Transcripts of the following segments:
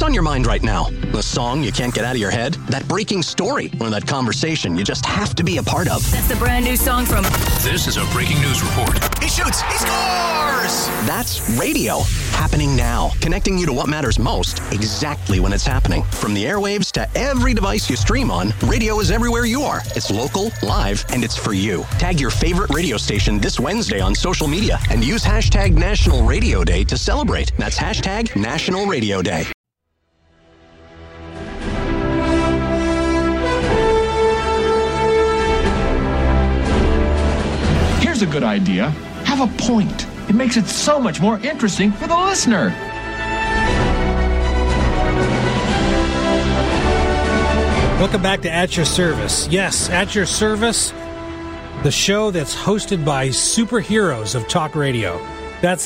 What's on your mind right now? The song you can't get out of your head? That breaking story? Or that conversation you just have to be a part of? That's the brand new song from... This is a breaking news report. He shoots! He scores! That's radio. Happening now. Connecting you to what matters most, exactly when it's happening. From the airwaves to every device you stream on, radio is everywhere you are. It's local, live, and it's for you. Tag your favorite radio station this Wednesday on social media and use hashtag National Radio Day to celebrate. That's hashtag National Radio Day. Here's a good idea. Have a point. It makes it so much more interesting for the listener. Welcome back to At Your Service. Yes, At Your Service, the show that's hosted by superheroes of talk radio. That's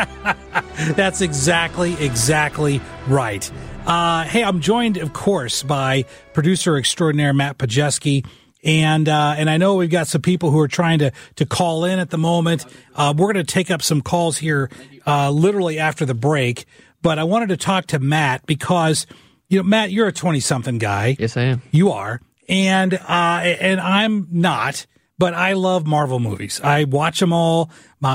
exactly right. Hey, I'm joined, of course, by producer extraordinaire Matt Pajeski. And I know we've got some people who are trying to call in at the moment. We're going to take up some calls here literally after the break. But I wanted to talk to Matt because, you know, Matt, you're a 20-something guy. Yes, I am. You are. And I'm not, but I love Marvel movies. I watch them all.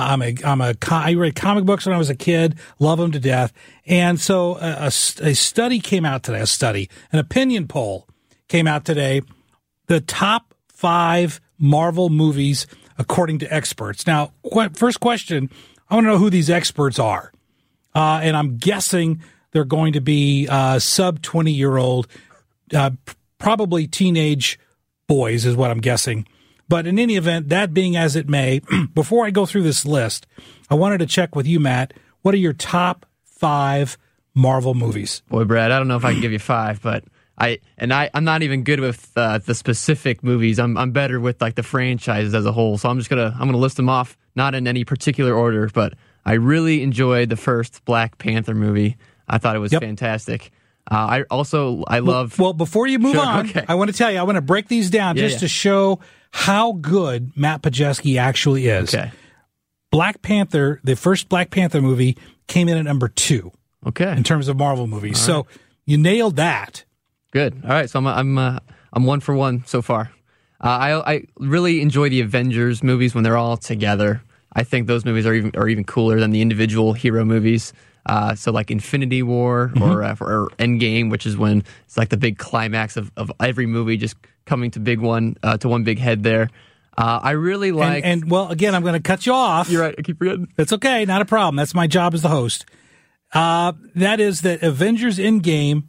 I read comic books when I was a kid, love them to death. And so a study came out today, an opinion poll came out today. The top 5 Marvel movies, according to experts. Now, first question, I want to know who these experts are. And I'm guessing they're going to be sub-20-year-old, probably teenage boys is what I'm guessing. But in any event, that being as it may, before I go through this list, I wanted to check with you, Matt. What are your top 5 Marvel movies? Boy, Brad, I don't know if I can give you 5, but... I'm not even good with the specific movies. I'm better with like the franchises as a whole. So I'm gonna list them off, not in any particular order, but I really enjoyed the first Black Panther movie. I thought it was fantastic. I love. Well, before you move on, okay. I want to tell you, I want to break these down to show how good Matt Pajeski actually is. Okay. Black Panther, the first Black Panther movie, came in at number 2. Okay. In terms of Marvel movies, so you nailed that. Good. All right, so I'm 1 for 1 so far. I really enjoy the Avengers movies when they're all together. I think those movies are even cooler than the individual hero movies. So like Infinity War or Endgame, which is when it's like the big climax of every movie just coming to one big head there. I really like... And well, again, I'm going to cut you off. You're right, I keep forgetting. That's okay, not a problem. That's my job as the host. That is that Avengers Endgame...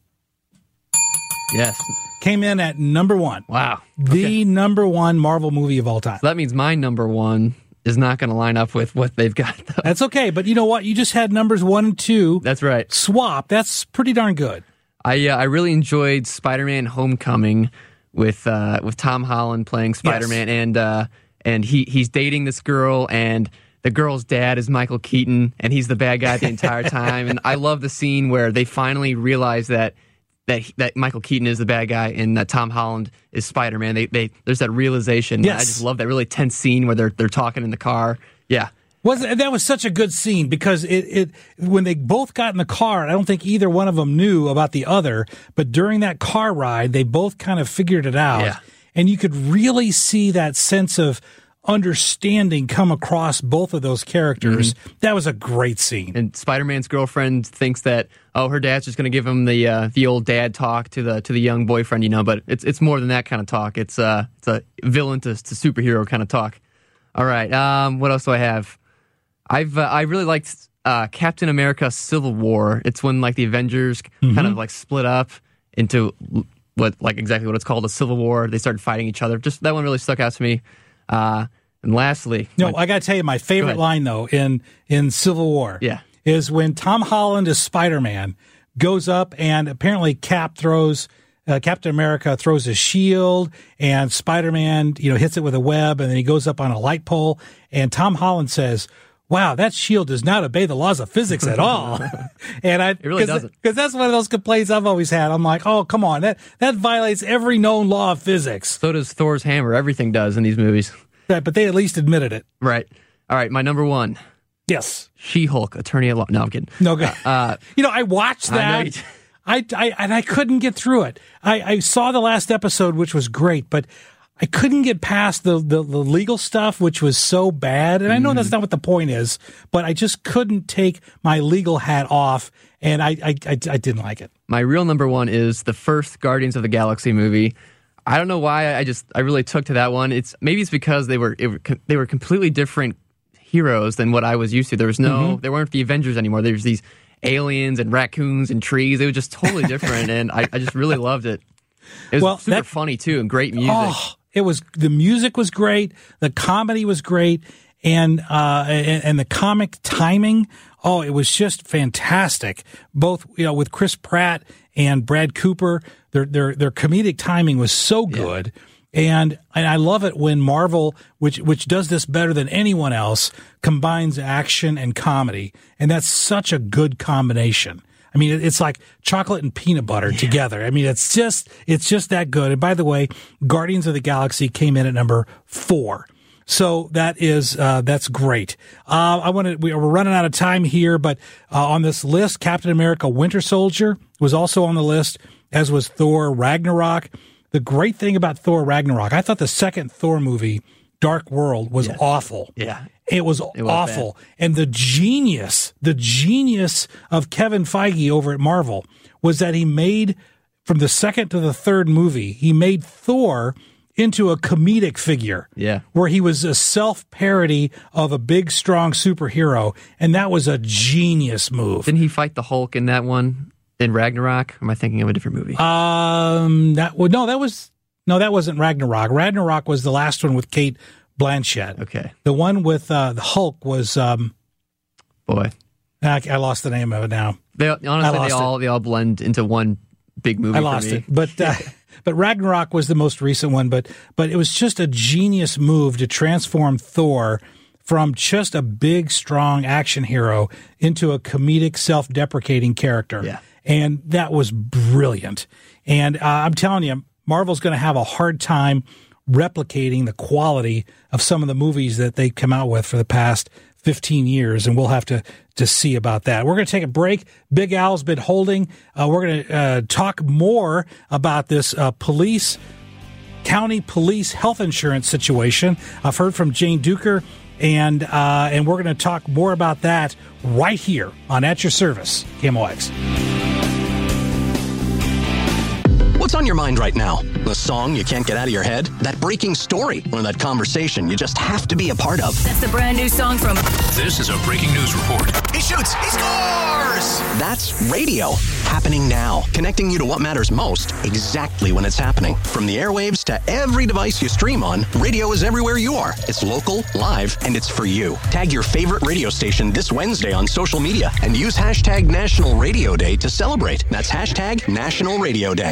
Yes. Came in at number 1. Wow. The number 1 Marvel movie of all time. So that means my number 1 is not going to line up with what they've got, though. That's okay, but you know what? You just had numbers 1 and 2. That's right. Swap. That's pretty darn good. I really enjoyed Spider-Man Homecoming with Tom Holland playing Spider-Man, and he's dating this girl, and the girl's dad is Michael Keaton, and he's the bad guy the entire time. And I love the scene where they finally realize that Michael Keaton is the bad guy and that Tom Holland is Spider-Man. There's that realization. Yes. I just love that really tense scene where they're talking in the car. Yeah. That was such a good scene because it when they both got in the car, I don't think either one of them knew about the other, but during that car ride, they both kind of figured it out. Yeah. And you could really see that sense of understanding come across both of those characters. Mm-hmm. That was a great scene. And Spider-Man's girlfriend thinks that her dad's just going to give him the old dad talk to the young boyfriend, but it's more than that kind of talk. It's a villain to superhero kind of talk. All right, what else do I have? I really liked Captain America: Civil War. It's when like the Avengers kind of like split up into exactly what it's called, a civil war. They started fighting each other. Just that one really stuck out to me. And lastly... No, I got to tell you, my favorite line, though, in Civil War is when Tom Holland as Spider-Man goes up and apparently Captain America throws a shield and Spider-Man, hits it with a web and then he goes up on a light pole and Tom Holland says, wow, that shield does not obey the laws of physics at all. And it really doesn't. Because that's one of those complaints I've always had. I'm like, oh, come on. That violates every known law of physics. So does Thor's hammer. Everything does in these movies. Right, but they at least admitted it. Right. All right, my number 1. Yes. She-Hulk, Attorney at Law. No, I'm kidding. No, I watched that. I couldn't get through it. I saw the last episode, which was great, but I couldn't get past the legal stuff, which was so bad. And I know that's not what the point is, but I just couldn't take my legal hat off, and I didn't like it. My real number one is the first Guardians of the Galaxy movie. I don't know why I really took to that one. Maybe it's because they were completely different heroes than what I was used to. There was there weren't the Avengers anymore. There's these aliens and raccoons and trees. They were just totally different, and I just really loved it. It was super funny too, and great music. Oh, the music was great, the comedy was great, and the comic timing. Oh, it was just fantastic. Both with Chris Pratt and Brad Cooper, their comedic timing was so good. Yeah. And I love it when Marvel, which does this better than anyone else, combines action and comedy, and that's such a good combination. I mean, it's like chocolate and peanut butter together. I mean, it's just that good. And by the way, Guardians of the Galaxy came in at number 4. So that's great. We're running out of time here, but on this list, Captain America: Winter Soldier was also on the list, as was Thor: Ragnarok. The great thing about Thor: Ragnarok, I thought the second Thor movie, Dark World, was awful. Yeah. It was awful. Bad. And the genius of Kevin Feige over at Marvel was that he made, from the second to the third movie, he made Thor into a comedic figure. Yeah. Where he was a self-parody of a big, strong superhero. And that was a genius move. Didn't he fight the Hulk in that one? In Ragnarok? Or am I thinking of a different movie? That wasn't Ragnarok. Ragnarok was the last one with Kate Blanchett. Okay. The one with the Hulk was boy. I lost the name of it now. They all blend into one big movie. I lost it. But Ragnarok was the most recent one, but it was just a genius move to transform Thor from just a big, strong action hero into a comedic, self-deprecating character. Yeah. And that was brilliant. And I'm telling you, Marvel's going to have a hard time replicating the quality of some of the movies that they come out with for the past 15 years, and we'll have to see about that. We're going to take a break. Big Al's been holding. We're going to talk more about this county police health insurance situation. I've heard from Jane Duker, and we're going to talk more about that right here on At Your Service, KMOX. What's on your mind right now? The song you can't get out of your head? That breaking story? Or that conversation you just have to be a part of? That's the brand new song from... This is a breaking news report. He shoots! He scores! That's radio. Happening now. Connecting you to what matters most exactly when it's happening. From the airwaves to every device you stream on, radio is everywhere you are. It's local, live, and it's for you. Tag your favorite radio station this Wednesday on social media and use hashtag National Radio Day to celebrate. That's hashtag National Radio Day.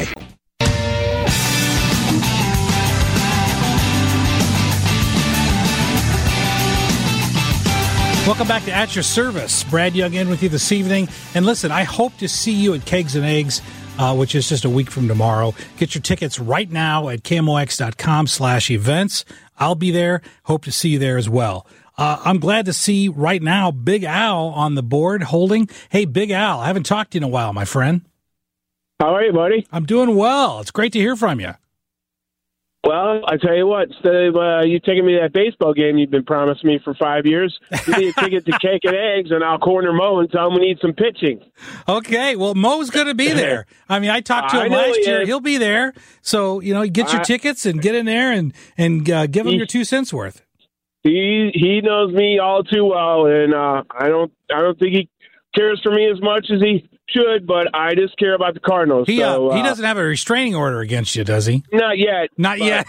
Welcome back to At Your Service. Brad Young in with you this evening. And listen, I hope to see you at Kegs and Eggs, which is just a week from tomorrow. Get your tickets right now at KMOX.com/events. I'll be there. Hope to see you there as well. I'm glad to see right now Big Al on the board holding. Hey, Big Al, I haven't talked to you in a while, my friend. How are you, buddy? I'm doing well. It's great to hear from you. Well, I tell you what, instead of you taking me to that baseball game you've been promising me for 5 years, give me a ticket to Cake and Eggs, and I'll corner Mo and tell him we need some pitching. Okay, well, Mo's going to be there. I mean, I talked to him last year. He'll be there. So, get your tickets and get in there and give him your 2 cents worth. He knows me all too well, and I don't think he cares for me as much as he should, but I just care about the Cardinals. He doesn't have a restraining order against you, does he? Not yet. Not yet.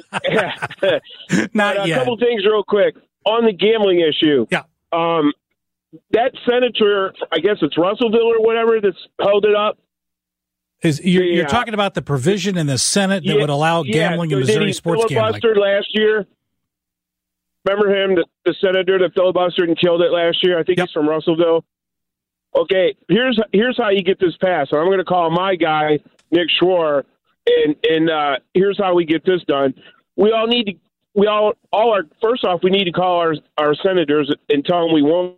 Not yet. A couple things real quick. On the gambling issue. Yeah. That senator, I guess it's Russellville or whatever, that's held it up. You're talking about the provision in the Senate that would allow gambling in Missouri, sports gambling. Filibustered last year. Remember him, the senator that filibustered and killed it last year? I think he's from Russellville. Okay, here's how you get this passed. So I'm going to call my guy, Nick Schroer, and here's how we get this done. First off, we need to call our senators and tell them we won't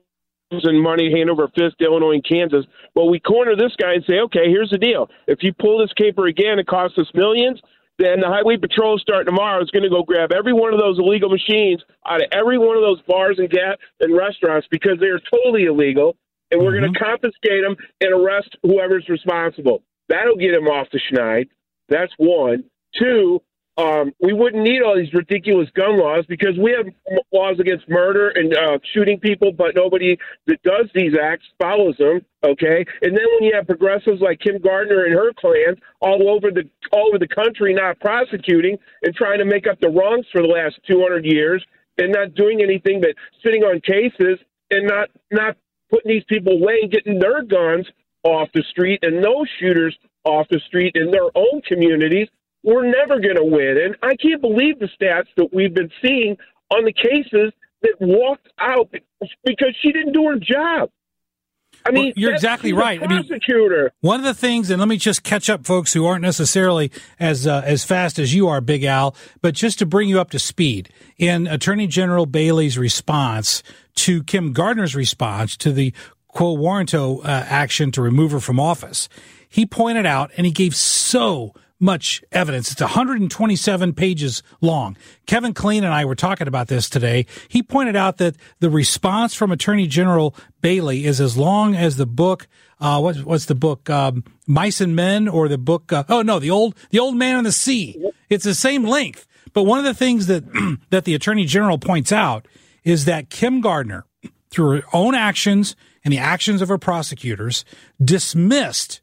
and money hand over fist to Illinois and Kansas. Well, we corner this guy and say, okay, here's the deal. If you pull this caper again, it costs us millions. Then the Highway Patrol starting tomorrow is going to go grab every one of those illegal machines out of every one of those bars and restaurants because they are totally illegal, and we're going to confiscate them and arrest whoever's responsible. That'll get him off the schneid. That's one. Two, we wouldn't need all these ridiculous gun laws because we have laws against murder and shooting people, but nobody that does these acts follows them, okay? And then when you have progressives like Kim Gardner and her clan all over the country not prosecuting and trying to make up the wrongs for the last 200 years and not doing anything but sitting on cases and not putting these people away and getting their guns off the street and those shooters off the street in their own communities, we're never going to win. And I can't believe the stats that we've been seeing on the cases that walked out because she didn't do her job. I mean, you're exactly right. Prosecutor. I mean, one of the things, and let me just catch up folks who aren't necessarily as fast as you are, Big Al, but just to bring you up to speed, in Attorney General Bailey's response to Kim Gardner's response to the quo warranto action to remove her from office, he pointed out, and he gave so much evidence. It's 127 pages long. Kevin Kleen and I were talking about this today. He pointed out that the response from Attorney General Bailey is as long as the book, what's the book, Mice and Men, or the book, the Old Man and the Sea. It's the same length. But one of the things that, that the Attorney General points out is that Kim Gardner, through her own actions and the actions of her prosecutors, dismissed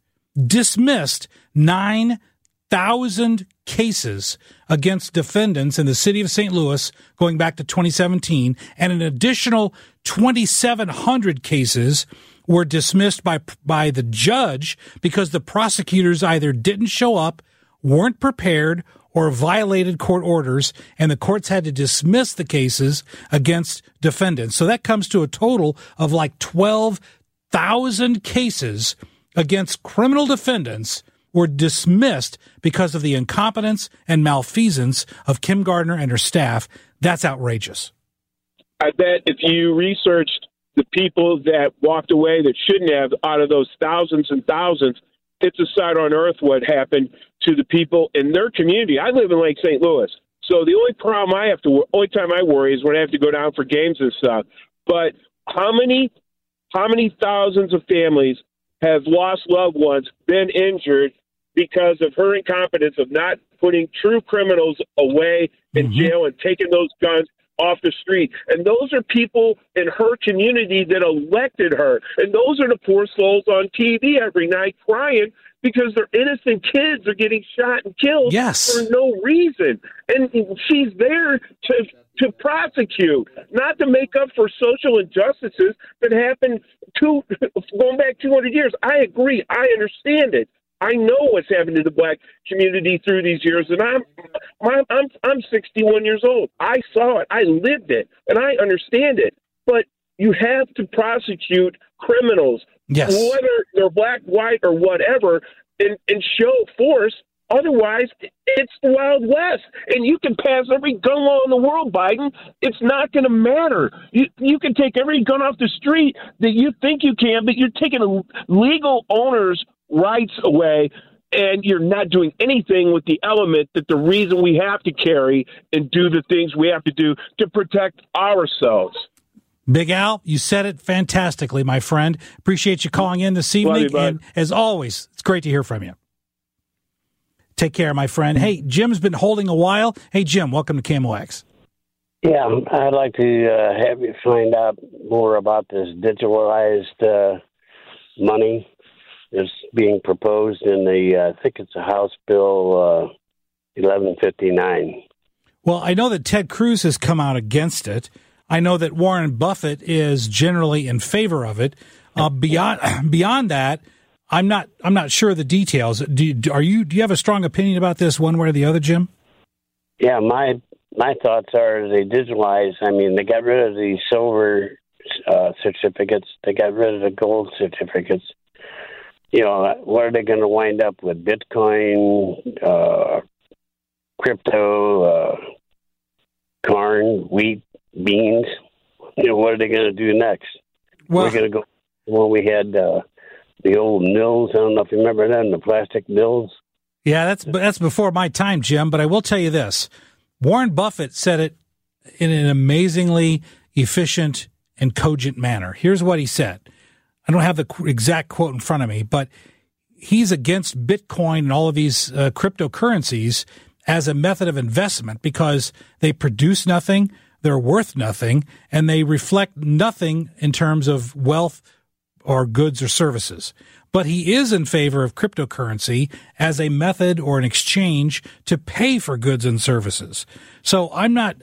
9,000 cases against defendants in the city of St. Louis going back to 2017, and an additional 2,700 cases were dismissed by the judge because the prosecutors either didn't show up, weren't prepared, or violated court orders, and the courts had to dismiss the cases against defendants. So that comes to a total of like 12,000 cases against criminal defendants were dismissed because of the incompetence and malfeasance of Kim Gardner and her staff. That's outrageous. I bet if you researched the people that walked away that shouldn't have out of those thousands and thousands, it's a sight on earth what happened to the people in their community. I live in Lake St. Louis, so the only time I worry is when I have to go down for games and stuff. But how many thousands of families have lost loved ones, been injured because of her incompetence of not putting true criminals away in jail and taking those guns off the street? And those are people in her community that elected her. And those are the poor souls on TV every night crying because their innocent kids are getting shot and killed for no reason. And she's there to prosecute, not to make up for social injustices that happened going back 200 years. I agree. I understand it. I know what's happened to the black community through these years, and I'm 61 years old. I saw it. I lived it, and I understand it. But you have to prosecute criminals, whether they're black, white, or whatever, and show force. Otherwise, it's the Wild West, and you can pass every gun law in the world, Biden. It's not going to matter. You can take every gun off the street that you think you can, but you're taking a legal owner's rights away, and you're not doing anything with the element that the reason we have to carry and do the things we have to do to protect ourselves. Big Al, you said it fantastically, my friend. Appreciate you calling in this evening. And as always, it's great to hear from you. Take care, my friend. Hey, Jim's been holding a while. Hey, Jim, welcome to KMOX. Yeah, I'd like to have you find out more about this digitalized money that's being proposed in I think it's a House Bill 1159. Well, I know that Ted Cruz has come out against it. I know that Warren Buffett is generally in favor of it. Beyond that, I'm not sure of the details. Do you have a strong opinion about this one way or the other, Jim? Yeah, my thoughts are they digitalize. I mean, they got rid of the silver certificates. They got rid of the gold certificates. You know, what are they going to wind up with? Bitcoin, crypto, corn, wheat, beans. You know, what are they going to do next? We're going to go when we had the old mills. I don't know if you remember them, the plastic mills. Yeah, that's before my time, Jim. But I will tell you this: Warren Buffett said it in an amazingly efficient and cogent manner. Here's what he said. I don't have the exact quote in front of me, but he's against Bitcoin and all of these cryptocurrencies as a method of investment because they produce nothing, they're worth nothing, and they reflect nothing in terms of wealth or goods or services. But he is in favor of cryptocurrency as a method or an exchange to pay for goods and services. So I'm not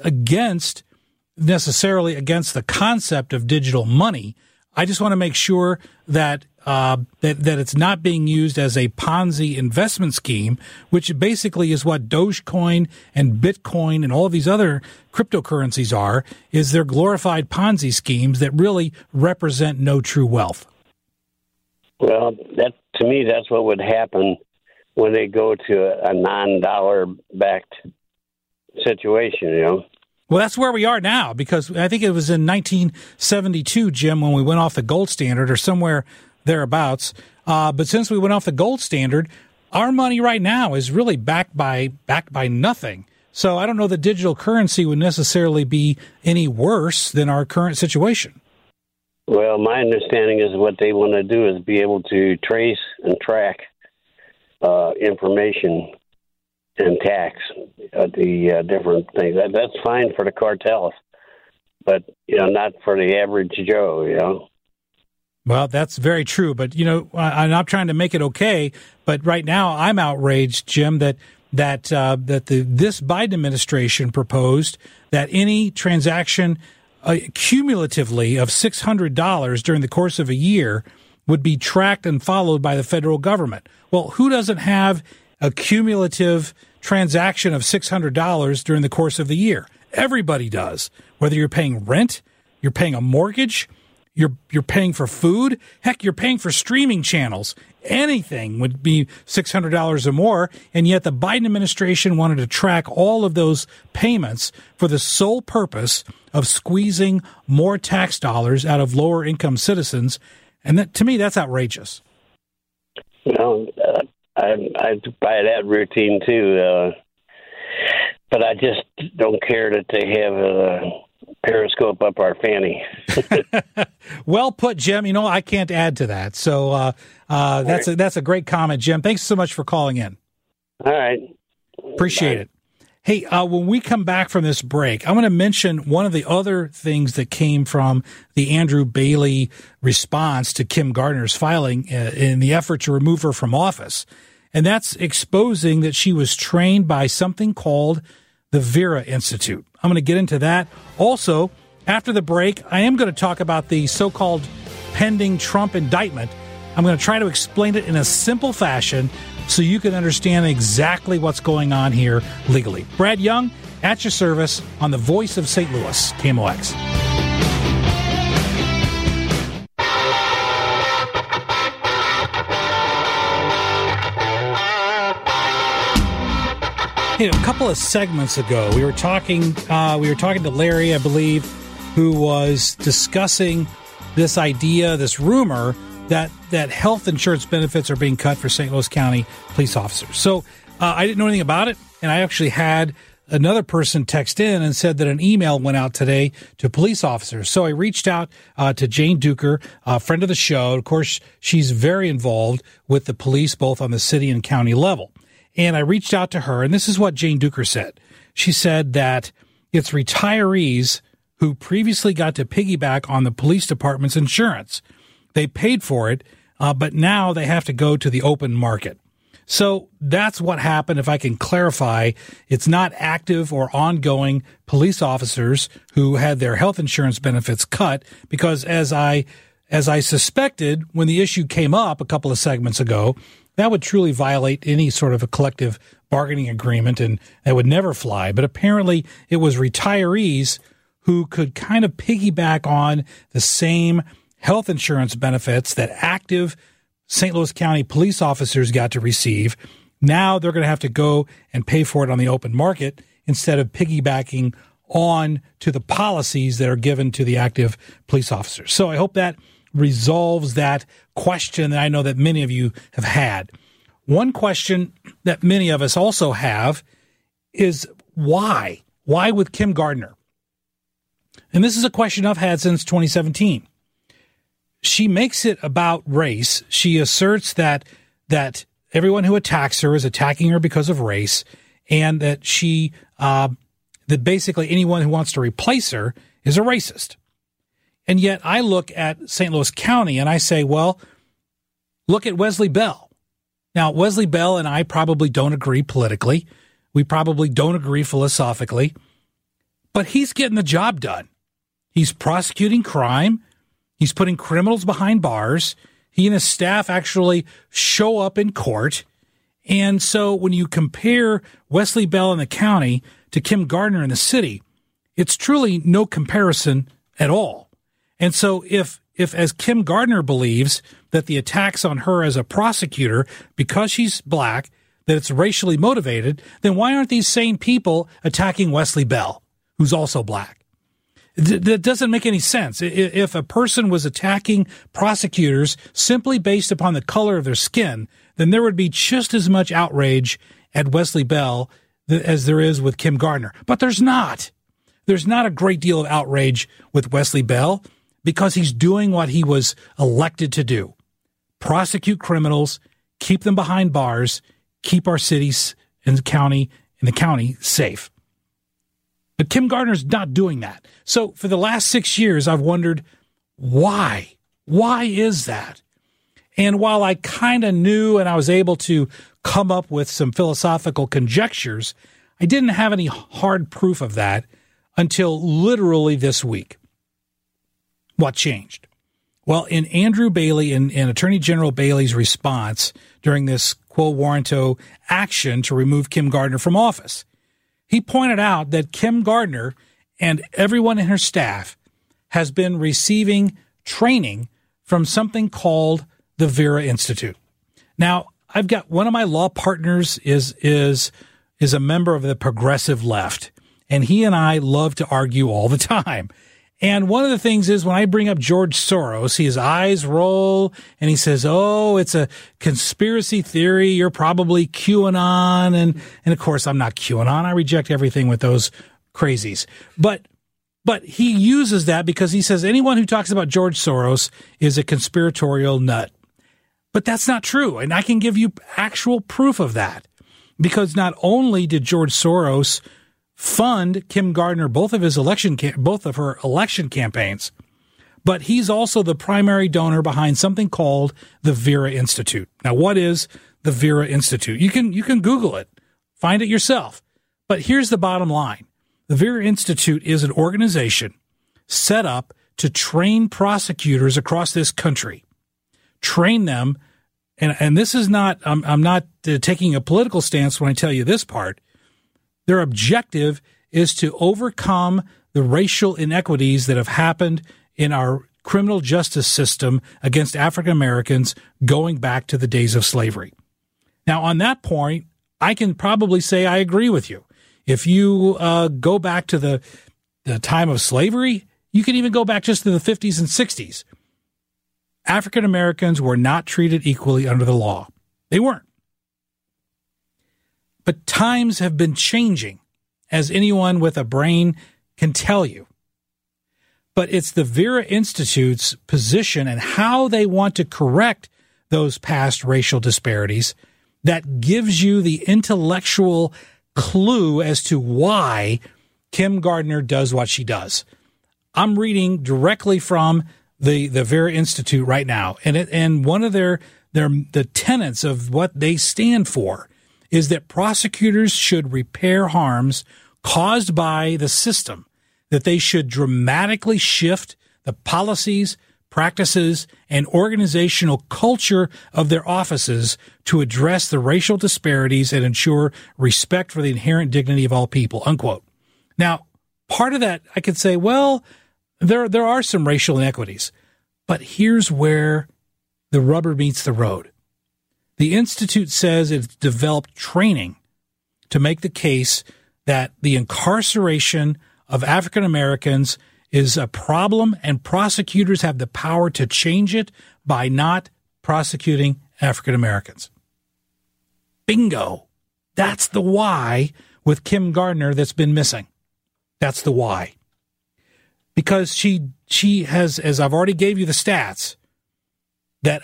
necessarily against the concept of digital money. I just want to make sure that that it's not being used as a Ponzi investment scheme, which basically is what Dogecoin and Bitcoin and all of these other cryptocurrencies are, is they're glorified Ponzi schemes that really represent no true wealth. Well, to me, that's what would happen when they go to a non-dollar backed situation, you know. Well, that's where we are now, because I think it was in 1972, Jim, when we went off the gold standard or somewhere thereabouts. But since we went off the gold standard, our money right now is really backed by nothing. So I don't know that digital currency would necessarily be any worse than our current situation. Well, my understanding is what they want to do is be able to trace and track information and tax the different things. That's fine for the cartels, but not for the average Joe. Well, that's very true. But I'm not trying to make it okay. But right now, I'm outraged, Jim, that this Biden administration proposed that any transaction cumulatively of $600 during the course of a year would be tracked and followed by the federal government. Well, who doesn't have a cumulative transaction of $600 during the course of the year? Everybody does. Whether you're paying rent, you're paying a mortgage, you're paying for food, heck, you're paying for streaming channels. Anything would be $600 or more, and yet the Biden administration wanted to track all of those payments for the sole purpose of squeezing more tax dollars out of lower income citizens, and that, to me, that's outrageous. Well, I buy that routine too, but I just don't care that they have a periscope up our fanny. Well put, Jim. I can't add to that. So that's a great comment, Jim. Thanks so much for calling in. All right. Appreciate it. Hey, when we come back from this break, I'm going to mention one of the other things that came from the Andrew Bailey response to Kim Gardner's filing in the effort to remove her from office. And that's exposing that she was trained by something called the Vera Institute. I'm going to get into that. Also, after the break, I am going to talk about the so-called pending Trump indictment. I'm going to try to explain it in a simple fashion so you can understand exactly what's going on here legally. Brad Young, at your service on the Voice of St. Louis, KMOX. A couple of segments ago, we were talking to Larry, I believe, who was discussing this idea, this rumor that health insurance benefits are being cut for St. Louis County police officers. So I didn't know anything about it, and I actually had another person text in and said that an email went out today to police officers. So I reached out to Jane Duker, a friend of the show. Of course, she's very involved with the police, both on the city and county level. And I reached out to her, and this is what Jane Duker said. She said that it's retirees who previously got to piggyback on the police department's insurance. They paid for it, but now they have to go to the open market. So that's what happened. If I can clarify, it's not active or ongoing police officers who had their health insurance benefits cut, because as I suspected when the issue came up a couple of segments ago, that would truly violate any sort of a collective bargaining agreement, and that would never fly. But apparently it was retirees who could kind of piggyback on the same health insurance benefits that active St. Louis County police officers got to receive. Now they're going to have to go and pay for it on the open market instead of piggybacking on to the policies that are given to the active police officers. So I hope that resolves that question that I know that many of you have had. One question that many of us also have is why? Why with Kim Gardner? And this is a question I've had since 2017. She makes it about race. She asserts that everyone who attacks her is attacking her because of race, and that that basically anyone who wants to replace her is a racist. And yet I look at St. Louis County and I say, well, look at Wesley Bell. Now, Wesley Bell and I probably don't agree politically. We probably don't agree philosophically, but he's getting the job done. He's prosecuting crime. He's putting criminals behind bars. He and his staff actually show up in court. And so when you compare Wesley Bell in the county to Kim Gardner in the city, it's truly no comparison at all. And so if as Kim Gardner believes that the attacks on her as a prosecutor, because she's black, that it's racially motivated, then why aren't these same people attacking Wesley Bell, who's also black? That doesn't make any sense. If a person was attacking prosecutors simply based upon the color of their skin, then there would be just as much outrage at Wesley Bell as there is with Kim Gardner. But there's not. There's not a great deal of outrage with Wesley Bell because he's doing what he was elected to do. Prosecute criminals, keep them behind bars, keep our cities and the county safe. But Kim Gardner's not doing that. So for the last 6 years, I've wondered why? Why is that? And while I kind of knew and I was able to come up with some philosophical conjectures, I didn't have any hard proof of that until literally this week. What changed? Well, in Andrew Bailey and Attorney General Bailey's response during this quo warranto action to remove Kim Gardner from office, he pointed out that Kim Gardner and everyone in her staff has been receiving training from something called the Vera Institute. Now, I've got one of my law partners is a member of the progressive left, and he and I love to argue all the time. And one of the things is when I bring up George Soros, his eyes roll and he says, oh, it's a conspiracy theory. You're probably QAnon. And of course, I'm not QAnon. I reject everything with those crazies. But he uses that because he says anyone who talks about George Soros is a conspiratorial nut. But that's not true. And I can give you actual proof of that because not only did George Soros fund Kim Gardner both of her election campaigns, but he's also the primary donor behind something called the Vera Institute. Now, what is the Vera Institute? You can Google it, find it yourself. But here's the bottom line. The Vera Institute is an organization set up to train prosecutors across this country, train them. And this is not, I'm not taking a political stance when I tell you this part. Their objective is to overcome the racial inequities that have happened in our criminal justice system against African Americans going back to the days of slavery. Now, on that point, I can probably say I agree with you. If you go back to the time of slavery, you can even go back just to the 50s and 60s. African Americans were not treated equally under the law. They weren't. But times have been changing, as anyone with a brain can tell you. But it's the Vera Institute's position and how they want to correct those past racial disparities that gives you the intellectual clue as to why Kim Gardner does what she does. I'm reading directly from the Vera Institute right now, and one of the tenets of what they stand for is that prosecutors should repair harms caused by the system, that they should dramatically shift the policies, practices, and organizational culture of their offices to address the racial disparities and ensure respect for the inherent dignity of all people, unquote. Now, part of that, I could say, well, there are some racial inequities, but here's where the rubber meets the road. The Institute says it's developed training to make the case that the incarceration of African Americans is a problem, and prosecutors have the power to change it by not prosecuting African Americans. Bingo. That's the why with Kim Gardner that's been missing. That's the why. Because she has, as I've already gave you the stats, that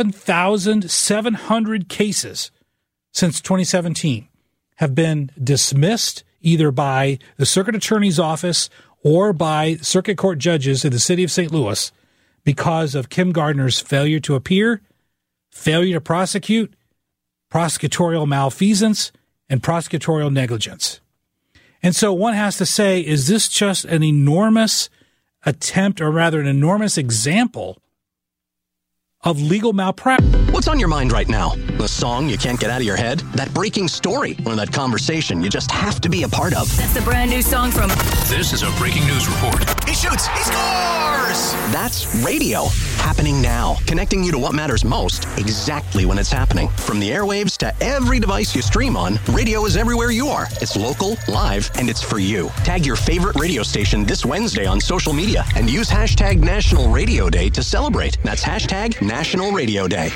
11,700 cases since 2017 have been dismissed either by the circuit attorney's office or by circuit court judges in the city of St. Louis because of Kim Gardner's failure to appear, failure to prosecute, prosecutorial malfeasance, and prosecutorial negligence. And so one has to say, is this just an enormous attempt, or rather an enormous example of legal malpractice? What's on your mind right now? The song you can't get out of your head? That breaking story? Or that conversation you just have to be a part of? That's the brand new song from... This is a breaking news report. He shoots! He scores! That's radio. Happening now. Connecting you to what matters most, exactly when it's happening. From the airwaves to every device you stream on, radio is everywhere you are. It's local, live, and it's for you. Tag your favorite radio station this Wednesday on social media and use hashtag National Radio Day to celebrate. That's hashtag National Radio Day.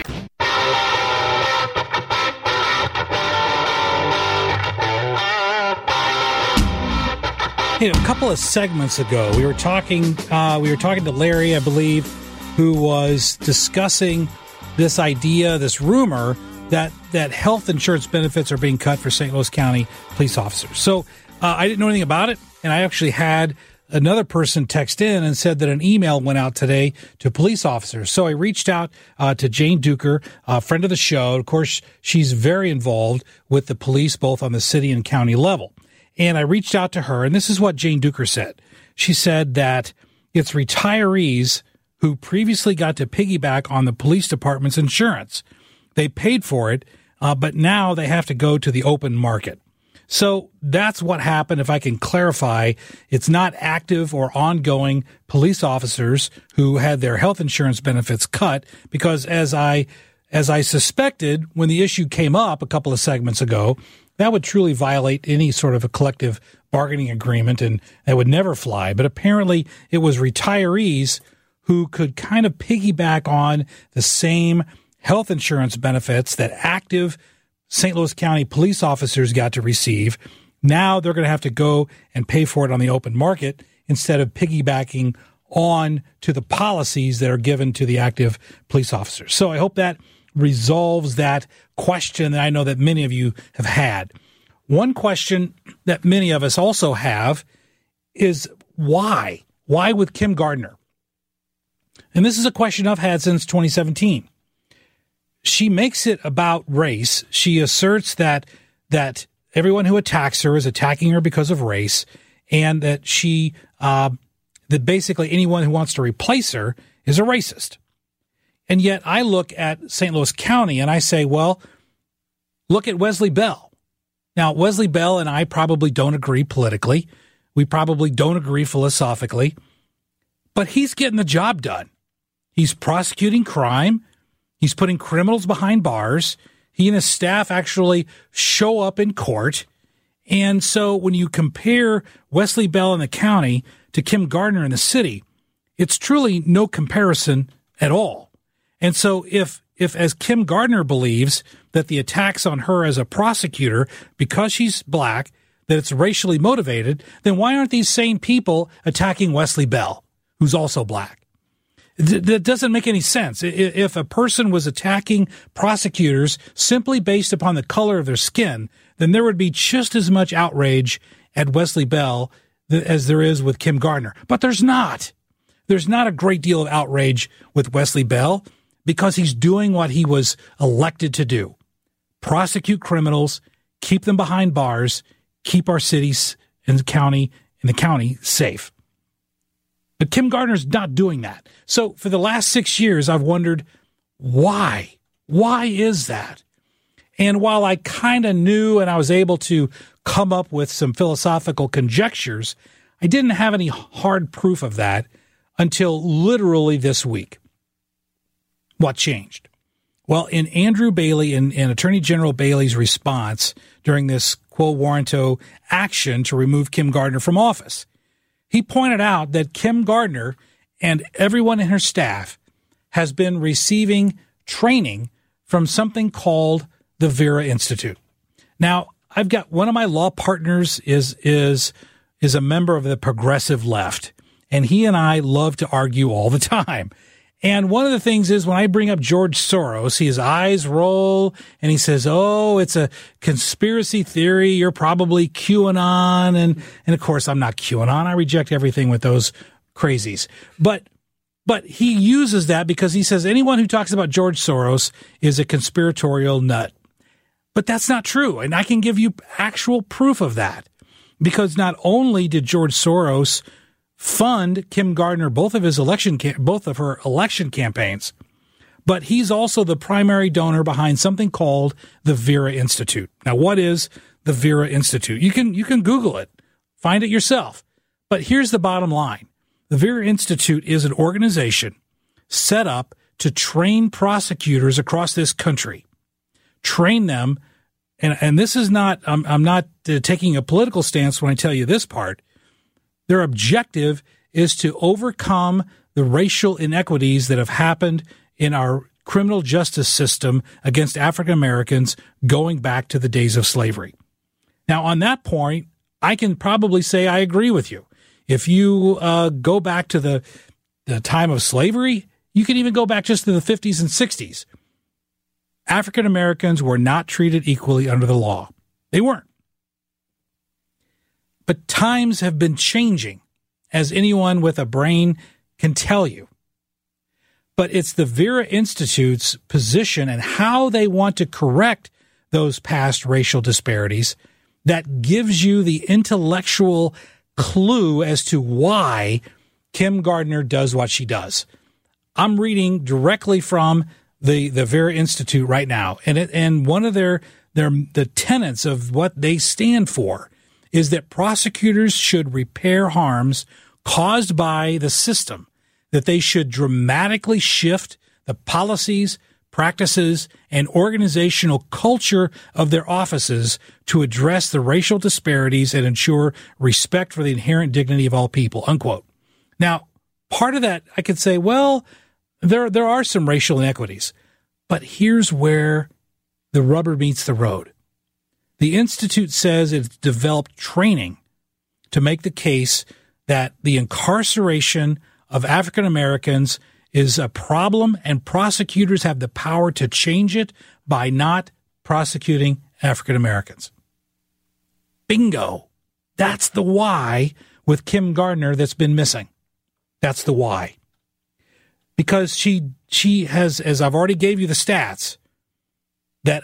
Hey, a couple of segments ago, we were talking to Larry, I believe, who was discussing this idea, this rumor that health insurance benefits are being cut for St. Louis County police officers. So I didn't know anything about it, and I actually had another person text in and said that an email went out today to police officers. So I reached out to Jane Duker, a friend of the show. Of course, she's very involved with the police, both on the city and county level. And I reached out to her, and this is what Jane Duker said. She said that it's retirees who previously got to piggyback on the police department's insurance. They paid for it, but now they have to go to the open market. So that's what happened. If I can clarify, it's not active or ongoing police officers who had their health insurance benefits cut, because as I suspected when the issue came up a couple of segments ago, that would truly violate any sort of a collective bargaining agreement, and that would never fly. But apparently it was retirees who could kind of piggyback on the same health insurance benefits that active St. Louis County police officers got to receive. Now they're going to have to go and pay for it on the open market instead of piggybacking on to the policies that are given to the active police officers. So I hope that resolves that question that I know that many of you have had. One question that many of us also have is why? Why with Kim Gardner? And this is a question I've had since 2017. She makes it about race. She asserts that everyone who attacks her is attacking her because of race, and that that basically anyone who wants to replace her is a racist. And yet I look at St. Louis County and I say, well, look at Wesley Bell. Now, Wesley Bell and I probably don't agree politically. We probably don't agree philosophically, but he's getting the job done. He's prosecuting crime. He's putting criminals behind bars. He and his staff actually show up in court. And so when you compare Wesley Bell in the county to Kim Gardner in the city, it's truly no comparison at all. And so if as Kim Gardner believes that the attacks on her as a prosecutor, because she's black, that it's racially motivated, then why aren't these same people attacking Wesley Bell, who's also black? That doesn't make any sense. If a person was attacking prosecutors simply based upon the color of their skin, then there would be just as much outrage at Wesley Bell as there is with Kim Gardner. But there's not. There's not a great deal of outrage with Wesley Bell because he's doing what he was elected to do. Prosecute criminals, keep them behind bars, keep our cities and the county safe. But Kim Gardner's not doing that. So for the last 6 years, I've wondered why? Why is that? And while I kind of knew and I was able to come up with some philosophical conjectures, I didn't have any hard proof of that until literally this week. What changed? Well, in Andrew Bailey and Attorney General Bailey's response during this quo warranto action to remove Kim Gardner from office, He pointed out that Kim Gardner and everyone in her staff has been receiving training from something called the Vera Institute. Now, I've got one of my law partners is a member of the progressive left, and he and I love to argue all the time. And one of the things is when I bring up George Soros, his eyes roll and he says, "Oh, it's a conspiracy theory. You're probably QAnon." And of course, I'm not QAnon. I reject everything with those crazies. But he uses that because he says anyone who talks about George Soros is a conspiratorial nut. But that's not true. And I can give you actual proof of that, because not only did George Soros fund Kim Gardner both of her election campaigns, but he's also the primary donor behind something called the Vera Institute. Now, what is the Vera Institute? You can Google it, find it yourself. But here's the bottom line. The Vera Institute is an organization set up to train prosecutors across this country, train them. And this is not, I'm not taking a political stance when I tell you this part. Their objective is to overcome the racial inequities that have happened in our criminal justice system against African Americans going back to the days of slavery. Now, on that point, I can probably say I agree with you. If you go back to the time of slavery, you can even go back just to the 50s and 60s. African Americans were not treated equally under the law. They weren't. But times have been changing, as anyone with a brain can tell you. But it's the Vera Institute's position and how they want to correct those past racial disparities that gives you the intellectual clue as to why Kim Gardner does what she does. I'm reading directly from the Vera Institute right now, and one of the tenets of what they stand for is that prosecutors should repair harms caused by the system, that they should dramatically shift the policies, practices, and organizational culture of their offices to address the racial disparities and ensure respect for the inherent dignity of all people, unquote. Now, part of that, I could say, well, there are some racial inequities, but here's where the rubber meets the road. The Institute says it's developed training to make the case that the incarceration of African Americans is a problem and prosecutors have the power to change it by not prosecuting African Americans. Bingo. That's the why with Kim Gardner that's been missing. That's the why. Because she has, as I've already gave you the stats, that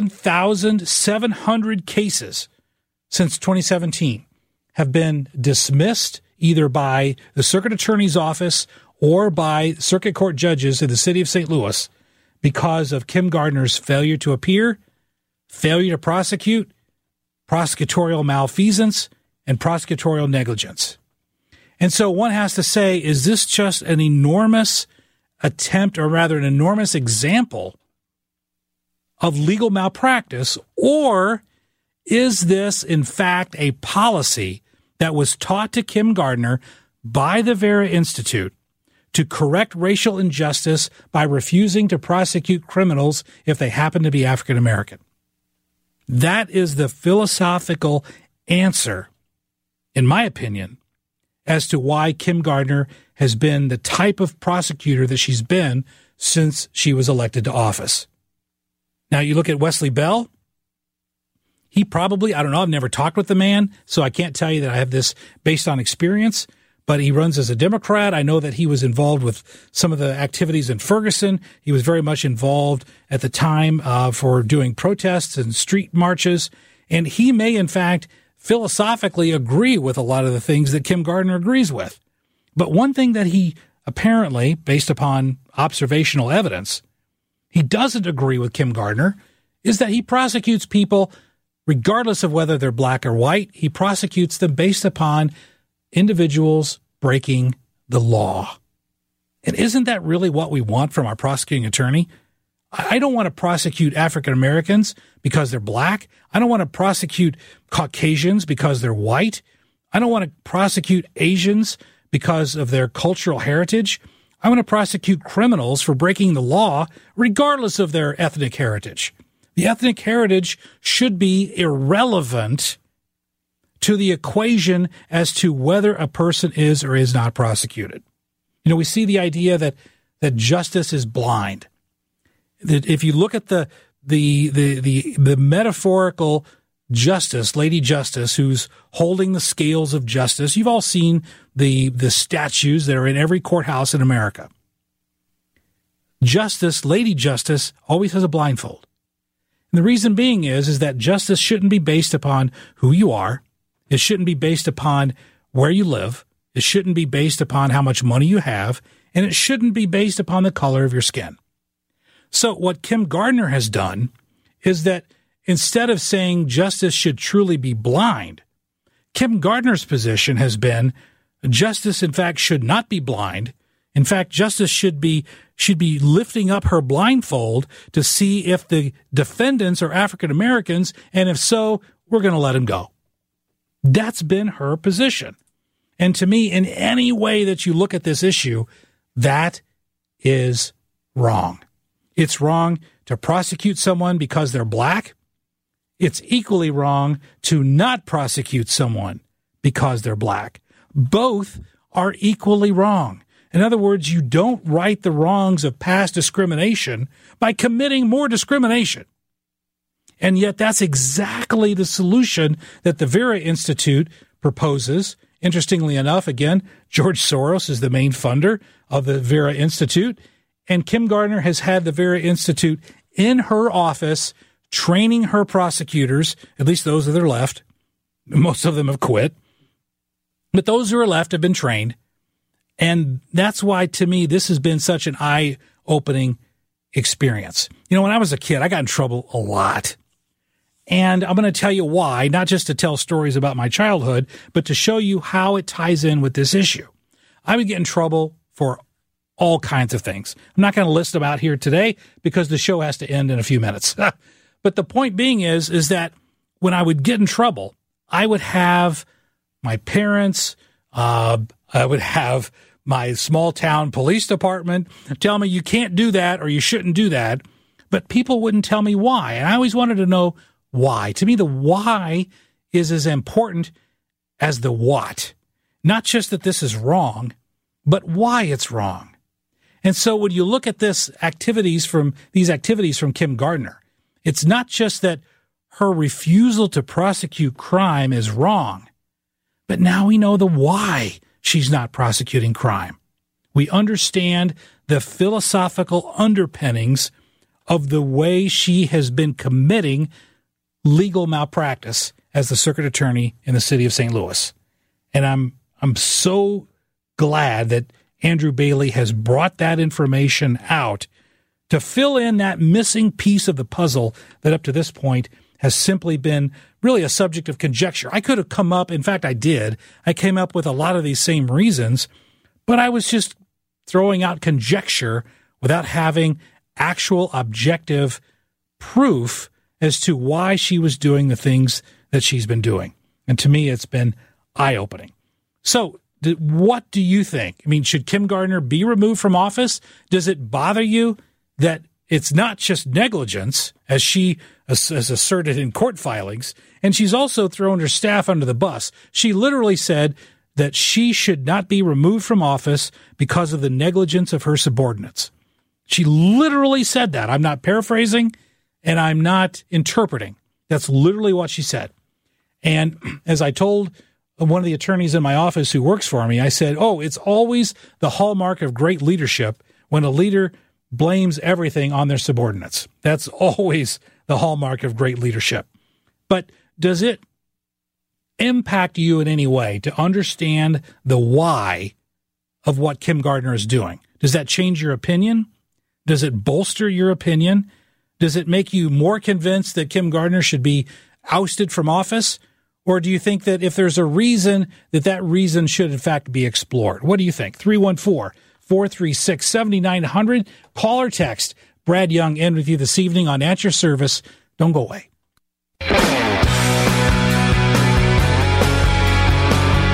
11,700 cases since 2017 have been dismissed either by the circuit attorney's office or by circuit court judges in the city of St. Louis because of Kim Gardner's failure to appear, failure to prosecute, prosecutorial malfeasance, and prosecutorial negligence. And so one has to say, is this just an enormous attempt, or rather an enormous example of legal malpractice, or is this, in fact, a policy that was taught to Kim Gardner by the Vera Institute to correct racial injustice by refusing to prosecute criminals if they happen to be African American? That is the philosophical answer, in my opinion, as to why Kim Gardner has been the type of prosecutor that she's been since she was elected to office. Now, you look at Wesley Bell. He probably, I don't know, I've never talked with the man, so I can't tell you that I have this based on experience, but he runs as a Democrat. I know that he was involved with some of the activities in Ferguson. He was very much involved at the time for doing protests and street marches, and he may, in fact, philosophically agree with a lot of the things that Kim Gardner agrees with. But one thing that he apparently, based upon observational evidence, he doesn't agree with Kim Gardner is that he prosecutes people regardless of whether they're black or white. He prosecutes them based upon individuals breaking the law. And isn't that really what we want from our prosecuting attorney? I don't want to prosecute African Americans because they're black. I don't want to prosecute Caucasians because they're white. I don't want to prosecute Asians because of their cultural heritage. I want to prosecute criminals for breaking the law, regardless of their ethnic heritage. The ethnic heritage should be irrelevant to the equation as to whether a person is or is not prosecuted. You know, we see the idea that justice is blind. That if you look at the metaphorical justice, Lady Justice, who's holding the scales of justice, you've all seen the statues that are in every courthouse in America. Justice, Lady Justice, always has a blindfold. And the reason being is that justice shouldn't be based upon who you are. It shouldn't be based upon where you live. It shouldn't be based upon how much money you have. And it shouldn't be based upon the color of your skin. So what Kim Gardner has done is that instead of saying justice should truly be blind, Kim Gardner's position has been justice, in fact, should not be blind. In fact, justice should be lifting up her blindfold to see if the defendants are African Americans, and if so, we're going to let them go. That's been her position. And to me, in any way that you look at this issue, that is wrong. It's wrong to prosecute someone because they're black. It's equally wrong to not prosecute someone because they're black. Both are equally wrong. In other words, you don't right the wrongs of past discrimination by committing more discrimination. And yet that's exactly the solution that the Vera Institute proposes. Interestingly enough, again, George Soros is the main funder of the Vera Institute, and Kim Gardner has had the Vera Institute in her office training her prosecutors, at least those that are left. Most of them have quit. But those who are left have been trained. And that's why, to me, this has been such an eye-opening experience. You know, when I was a kid, I got in trouble a lot. And I'm going to tell you why, not just to tell stories about my childhood, but to show you how it ties in with this issue. I would get in trouble for all kinds of things. I'm not going to list them out here today because the show has to end in a few minutes. But the point being is that when I would get in trouble, I would have my parents, I would have my small town police department tell me you can't do that or you shouldn't do that. But people wouldn't tell me why. And I always wanted to know why. To me, the why is as important as the what. Not just that this is wrong, but why it's wrong. And so when you look at these activities from Kim Gardner, it's not just that her refusal to prosecute crime is wrong, but now we know the why she's not prosecuting crime. We understand the philosophical underpinnings of the way she has been committing legal malpractice as the circuit attorney in the city of St. Louis. And I'm so glad that Andrew Bailey has brought that information out to fill in that missing piece of the puzzle that up to this point has simply been really a subject of conjecture. I could have come up, in fact, I did. I came up with a lot of these same reasons, but I was just throwing out conjecture without having actual objective proof as to why she was doing the things that she's been doing. And to me, it's been eye-opening. So what do you think? I mean, should Kim Gardner be removed from office? Does it bother you that it's not just negligence, as she has asserted in court filings, and she's also thrown her staff under the bus? She literally said that she should not be removed from office because of the negligence of her subordinates. She literally said that. I'm not paraphrasing, and I'm not interpreting. That's literally what she said. And as I told one of the attorneys in my office who works for me, I said, it's always the hallmark of great leadership when a leader blames everything on their subordinates. That's always the hallmark of great leadership. But does it impact you in any way to understand the why of what Kim Gardner is doing? Does that change your opinion? Does it bolster your opinion? Does it make you more convinced that Kim Gardner should be ousted from office? Or do you think that if there's a reason, that reason should in fact be explored? What do you think? 314-436-7900. Call or text. Brad Young in with you this evening on At Your Service. Don't go away.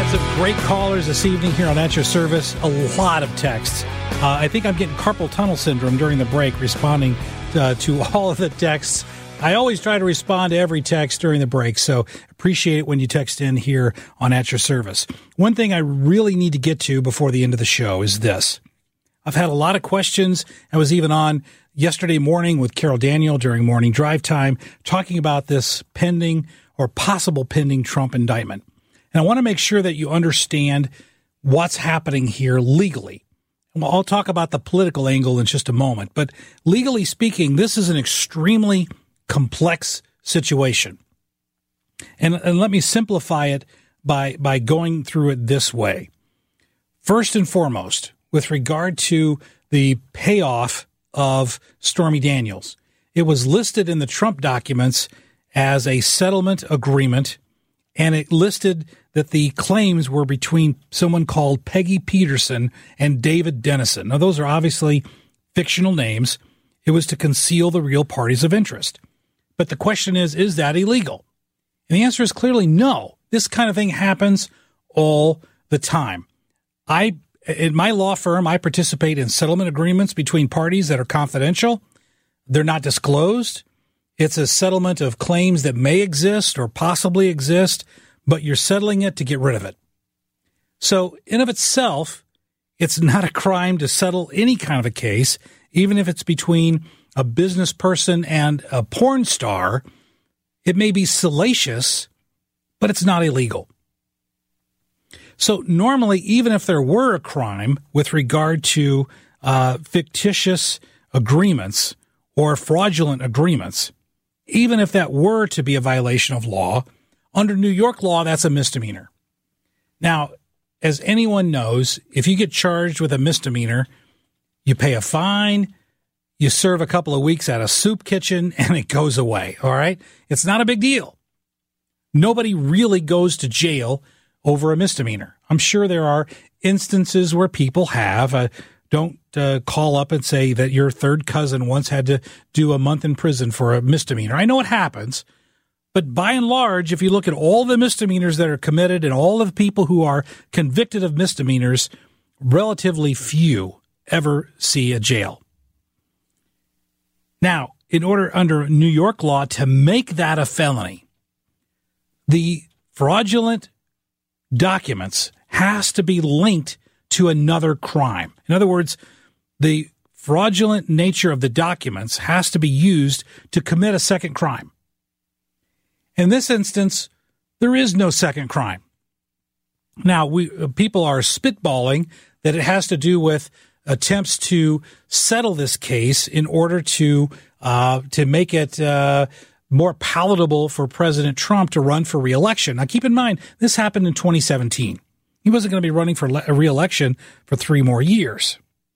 Lots of great callers this evening here on At Your Service. A lot of texts. I think I'm getting carpal tunnel syndrome during the break, responding to all of the texts. I always try to respond to every text during the break, so appreciate it when you text in here on At Your Service. One thing I really need to get to before the end of the show is this. I've had a lot of questions. I was even on yesterday morning with Carol Daniel during morning drive time talking about this pending or possible pending Trump indictment. And I want to make sure that you understand what's happening here legally. I'll talk about the political angle in just a moment, but legally speaking, this is an extremely complex situation. And let me simplify it by going through it this way. First and foremost, with regard to the payoff of Stormy Daniels, it was listed in the Trump documents as a settlement agreement, and it listed that the claims were between someone called Peggy Peterson and David Dennison. Now, those are obviously fictional names. It was to conceal the real parties of interest. But the question is that illegal? And the answer is clearly no. This kind of thing happens all the time. In my law firm, I participate in settlement agreements between parties that are confidential. They're not disclosed. It's a settlement of claims that may exist or possibly exist, but you're settling it to get rid of it. So in of itself, it's not a crime to settle any kind of a case, even if it's between a business person and a porn star. It may be salacious, but it's not illegal. So normally, even if there were a crime with regard to fictitious agreements or fraudulent agreements, even if that were to be a violation of law, under New York law, that's a misdemeanor. Now, as anyone knows, if you get charged with a misdemeanor, you pay a fine, you serve a couple of weeks at a soup kitchen, and it goes away, all right? It's not a big deal. Nobody really goes to jail over a misdemeanor. I'm sure there are instances where people have. Don't call up and say that your third cousin once had to do a month in prison for a misdemeanor. I know it happens. But by and large, if you look at all the misdemeanors that are committed and all of the people who are convicted of misdemeanors, relatively few ever see a jail. Now, in order under New York law to make that a felony, the fraudulent documents has to be linked to another crime. In other words, the fraudulent nature of the documents has to be used to commit a second crime. In this instance, there is no second crime. Now, people are spitballing that it has to do with attempts to settle this case in order to make it more palatable for President Trump to run for re-election. Now, keep in mind, this happened in 2017. He wasn't going to be running for a re-election for 3 more years.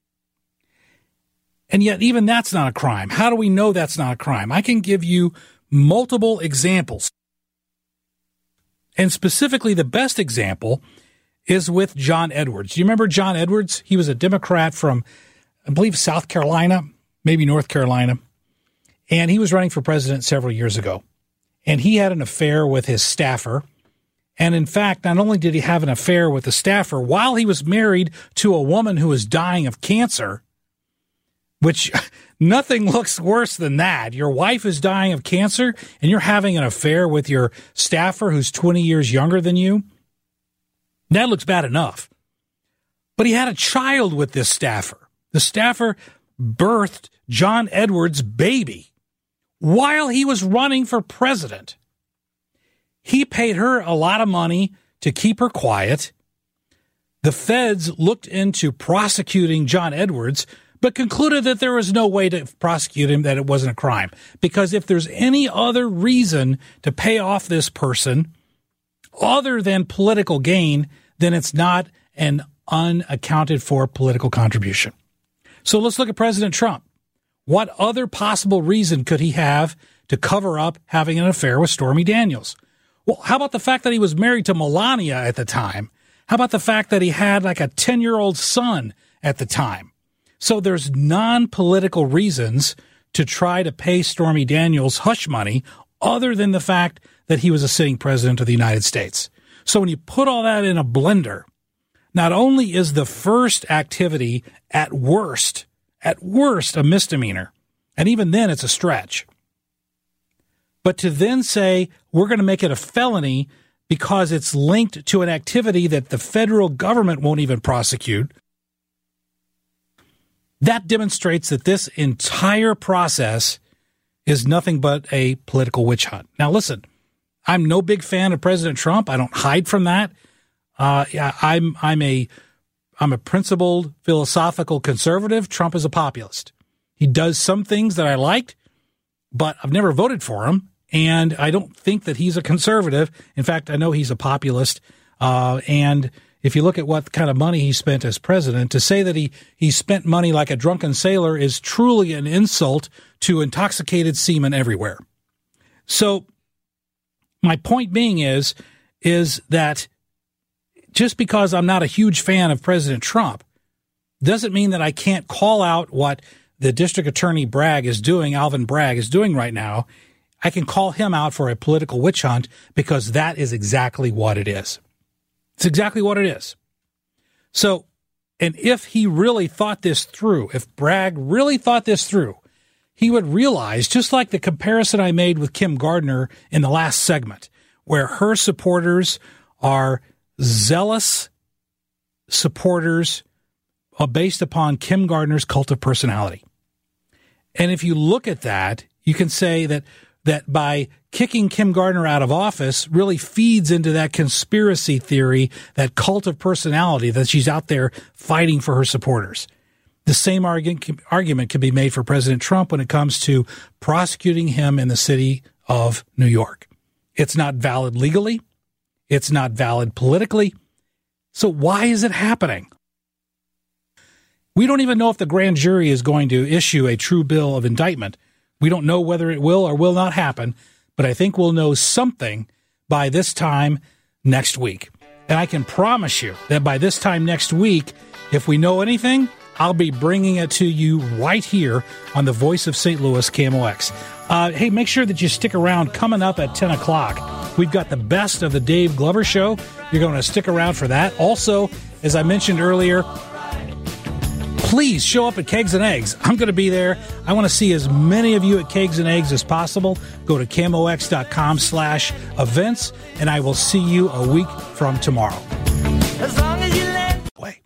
And yet, even that's not a crime. How do we know that's not a crime? I can give you multiple examples. And specifically, the best example is with John Edwards. Do you remember John Edwards? He was a Democrat from, I believe, South Carolina, maybe North Carolina. And he was running for president several years ago. And he had an affair with his staffer. And in fact, not only did he have an affair with the staffer while he was married to a woman who was dying of cancer, which nothing looks worse than that. Your wife is dying of cancer and you're having an affair with your staffer who's 20 years younger than you. That looks bad enough. But he had a child with this staffer. The staffer birthed John Edwards' baby while he was running for president. He paid her a lot of money to keep her quiet. The feds looked into prosecuting John Edwards, but concluded that there was no way to prosecute him, that it wasn't a crime. Because if there's any other reason to pay off this person other than political gain, then it's not an unaccounted for political contribution. So let's look at President Trump. What other possible reason could he have to cover up having an affair with Stormy Daniels? Well, how about the fact that he was married to Melania at the time? How about the fact that he had like a 10-year-old son at the time? So there's non-political reasons to try to pay Stormy Daniels hush money other than the fact that he was a sitting president of the United States. So when you put all that in a blender, not only is the first activity at worst a misdemeanor, and even then it's a stretch, but to then say we're going to make it a felony because it's linked to an activity that the federal government won't even prosecute, that demonstrates that this entire process is nothing but a political witch hunt. Now, listen, I'm no big fan of President Trump. I don't hide from that. I'm a principled, philosophical conservative. Trump is a populist. He does some things that I liked, but I've never voted for him, and I don't think that he's a conservative. In fact, I know he's a populist, and if you look at what kind of money he spent as president, to say that he spent money like a drunken sailor is truly an insult to intoxicated seamen everywhere. So my point being is that just because I'm not a huge fan of President Trump doesn't mean that I can't call out what the district attorney Alvin Bragg is doing right now. I can call him out for a political witch hunt because that is exactly what it is. It's exactly what it is. So, and if he really thought this through, if Bragg really thought this through, he would realize, just like the comparison I made with Kim Gardner in the last segment, where her supporters are zealous supporters based upon Kim Gardner's cult of personality. And if you look at that, you can say that by kicking Kim Gardner out of office really feeds into that conspiracy theory, that cult of personality that she's out there fighting for her supporters. The same argument can be made for President Trump when it comes to prosecuting him in the city of New York. It's not valid legally. It's not valid politically. So why is it happening? We don't even know if the grand jury is going to issue a true bill of indictment. We don't know whether it will or will not happen, but I think we'll know something by this time next week. And I can promise you that by this time next week, if we know anything, I'll be bringing it to you right here on the Voice of St. Louis, KMOX. Hey, make sure that you stick around. Coming up at 10 o'clock, we've got the best of the Dave Glover Show. You're going to stick around for that. Also, as I mentioned earlier, please show up at Kegs and Eggs. I'm going to be there. I want to see as many of you at Kegs and Eggs as possible. Go to KMOX.com/events, and I will see you a week from tomorrow. As long as you let play.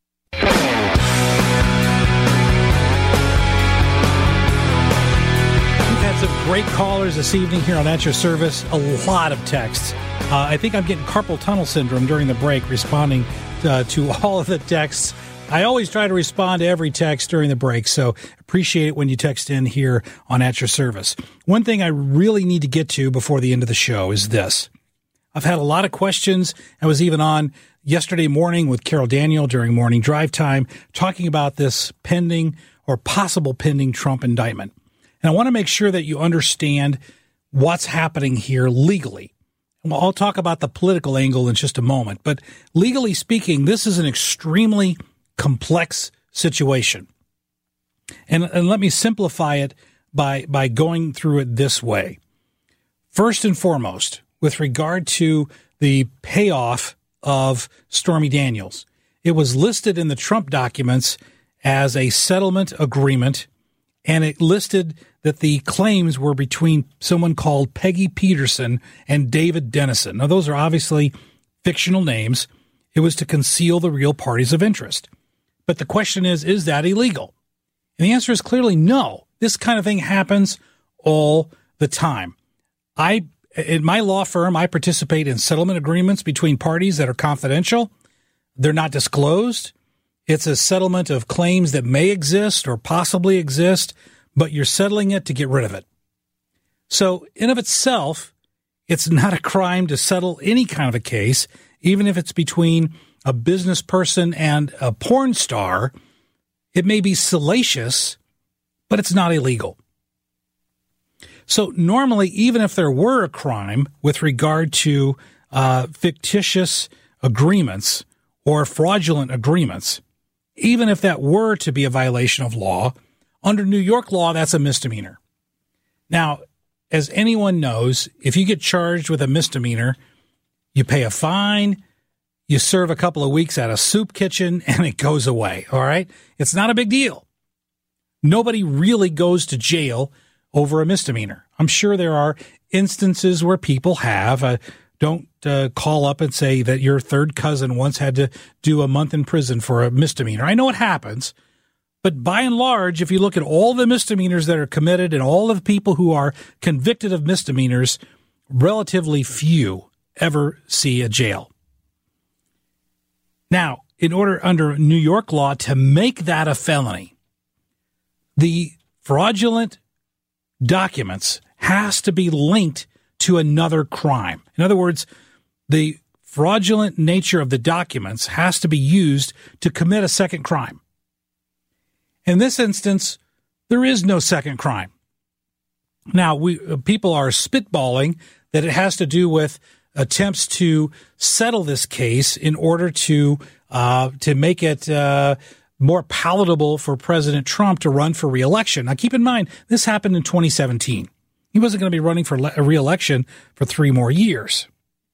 We've had some great callers this evening here on At Your Service. A lot of texts. I think I'm getting carpal tunnel syndrome during the break, responding to all of the texts. I always try to respond to every text during the break, so appreciate it when you text in here on At Your Service. One thing I really need to get to before the end of the show is this. I've had a lot of questions. I was even on yesterday morning with Carol Daniel during morning drive time talking about this pending or possible pending Trump indictment. And I want to make sure that you understand what's happening here legally. Well, I'll talk about the political angle in just a moment, but legally speaking, this is an extremely complex situation. And let me simplify it by going through it this way. First and foremost, with regard to the payoff of Stormy Daniels, it was listed in the Trump documents as a settlement agreement, and it listed that the claims were between someone called Peggy Peterson and David Dennison. Now, those are obviously fictional names. It was to conceal the real parties of interest. But the question is that illegal? And the answer is clearly no. This kind of thing happens all the time. In my law firm, I participate in settlement agreements between parties that are confidential. They're not disclosed. It's a settlement of claims that may exist or possibly exist, but you're settling it to get rid of it. So in of itself, it's not a crime to settle any kind of a case, even if it's between a business person and a porn star. It may be salacious, but it's not illegal. So normally, even if there were a crime with regard to fictitious agreements or fraudulent agreements, even if that were to be a violation of law, under New York law, that's a misdemeanor. Now, as anyone knows, if you get charged with a misdemeanor, You pay a fine, you serve a couple of weeks at a soup kitchen, and it goes away, all right? It's not a big deal. Nobody really goes to jail over a misdemeanor. I'm sure there are instances where people have. Don't call up and say that your third cousin once had to do a month in prison for a misdemeanor. I know it happens, but by and large, if you look at all the misdemeanors that are committed and all of the people who are convicted of misdemeanors, relatively few ever see a jail. Now, in order under New York law to make that a felony, the fraudulent documents has to be linked to another crime. In other words, the fraudulent nature of the documents has to be used to commit a second crime. In this instance, there is no second crime. Now, people are spitballing that it has to do with attempts to settle this case in order to make it more palatable for President Trump to run for re-election. Now, keep in mind, this happened in 2017. He wasn't going to be running for a re-election for 3 more years.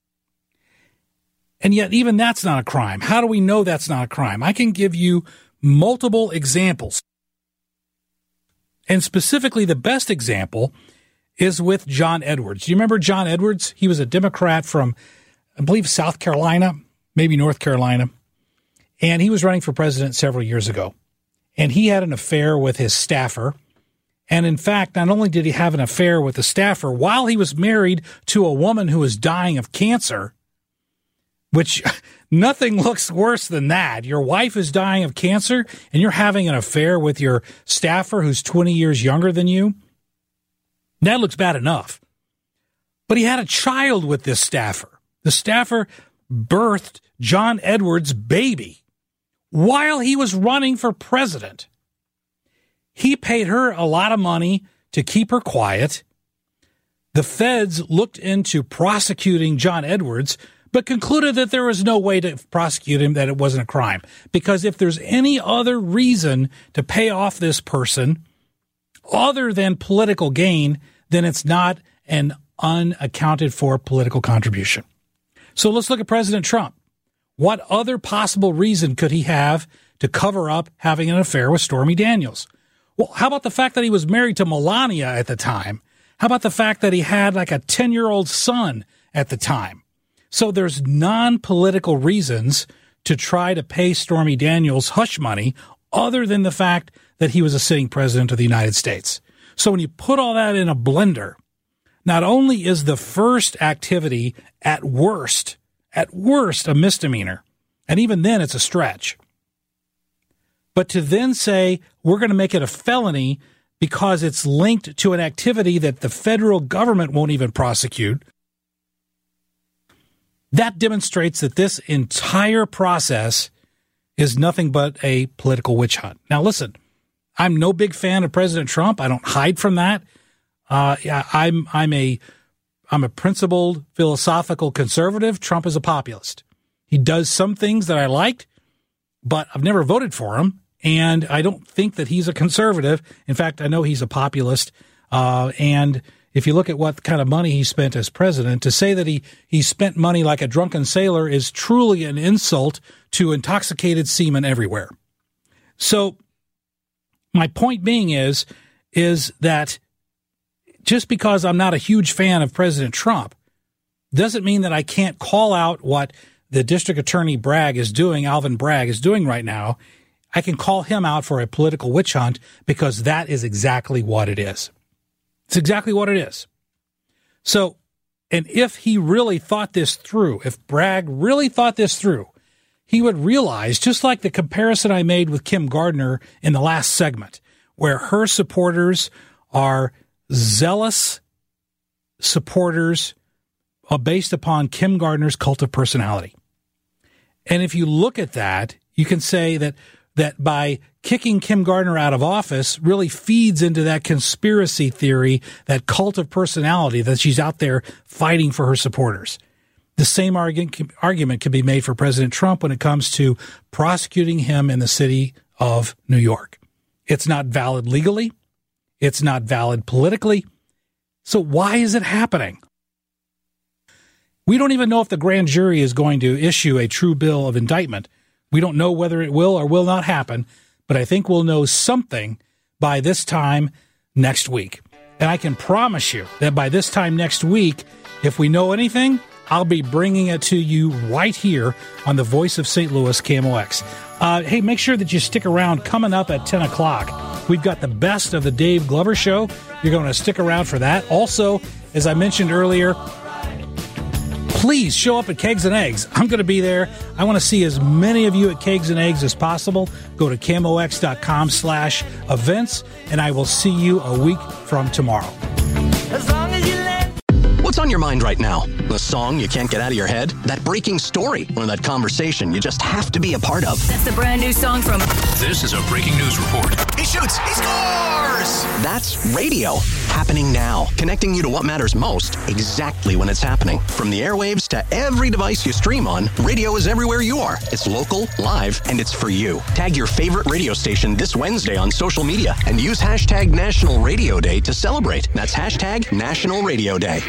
And yet, even that's not a crime. How do we know that's not a crime? I can give you multiple examples. And specifically, the best example is with John Edwards. Do you remember John Edwards? He was a Democrat from, I believe, South Carolina, maybe North Carolina. And he was running for president several years ago. And he had an affair with his staffer. And in fact, not only did he have an affair with the staffer while he was married to a woman who was dying of cancer, which nothing looks worse than that. Your wife is dying of cancer and you're having an affair with your staffer who's 20 years younger than you. That looks bad enough. But he had a child with this staffer. The staffer birthed John Edwards' baby while he was running for president. He paid her a lot of money to keep her quiet. The feds looked into prosecuting John Edwards, but concluded that there was no way to prosecute him, that it wasn't a crime. Because if there's any other reason to pay off this person other than political gain, then it's not an unaccounted for political contribution. So let's look at President Trump. What other possible reason could he have to cover up having an affair with Stormy Daniels? Well, how about the fact that he was married to Melania at the time? How about the fact that he had like a 10-year-old son at the time? So there's non-political reasons to try to pay Stormy Daniels hush money other than the fact that he was a sitting president of the United States. So when you put all that in a blender, not only is the first activity at worst a misdemeanor, and even then it's a stretch, but to then say we're going to make it a felony because it's linked to an activity that the federal government won't even prosecute, that demonstrates that this entire process is nothing but a political witch hunt. Now, listen, I'm no big fan of President Trump. I don't hide from that. I'm a principled, philosophical conservative. Trump is a populist. He does some things that I liked, but I've never voted for him, and I don't think that he's a conservative. In fact, I know he's a populist, and if you look at what kind of money he spent as president, to say that he spent money like a drunken sailor is truly an insult to intoxicated seamen everywhere. So my point being is that just because I'm not a huge fan of President Trump doesn't mean that I can't call out what the district attorney Alvin Bragg is doing right now. I can call him out for a political witch hunt because that is exactly what it is. It's exactly what it is. So, and if he really thought this through, if Bragg really thought this through, he would realize, just like the comparison I made with Kim Gardner in the last segment, where her supporters are zealous supporters based upon Kim Gardner's cult of personality. And if you look at that, you can say that by kicking Kim Gardner out of office really feeds into that conspiracy theory, that cult of personality, that she's out there fighting for her supporters. The same argument can be made for President Trump when it comes to prosecuting him in the city of New York. It's not valid legally. It's not valid politically. So why is it happening? We don't even know if the grand jury is going to issue a true bill of indictment. We don't know whether it will or will not happen, but I think we'll know something by this time next week. And I can promise you that by this time next week, if we know anything, I'll be bringing it to you right here on the Voice of St. Louis, KMOX. Hey, make sure that you stick around. Coming up at 10 o'clock, we've got the best of the Dave Glover Show. You're going to stick around for that. Also, as I mentioned earlier, please show up at Kegs and Eggs. I'm going to be there. I want to see as many of you at Kegs and Eggs as possible. Go to KMOX.com/events, and I will see you a week from tomorrow. What's on your mind right now? The song you can't get out of your head? That breaking story? Or that conversation you just have to be a part of? That's the brand new song from... This is a breaking news report. He shoots! He scores! That's radio. Happening now. Connecting you to what matters most exactly when it's happening. From the airwaves to every device you stream on, radio is everywhere you are. It's local, live, and it's for you. Tag your favorite radio station this Wednesday on social media and use hashtag National Radio Day to celebrate. That's hashtag National Radio Day.